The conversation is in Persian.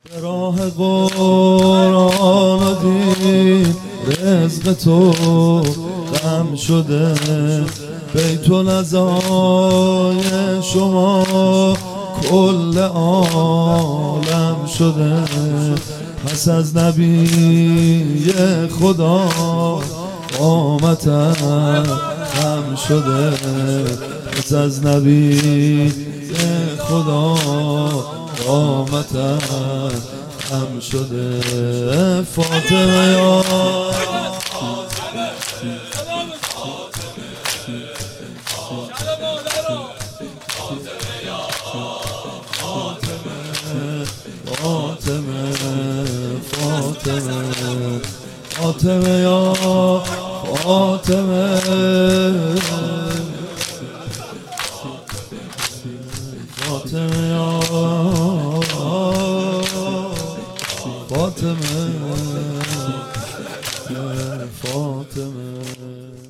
به راه قرآن و دین رزق تو غم شده، بیت العزای شما کل عالم شده. پس از نبی خدا قامتم خم شده، پس از نبی خدا قامتم خم شده. فاطمه یا فاطمه فاطمه یا فاطمه فاطمه یا فاطمه فاطمه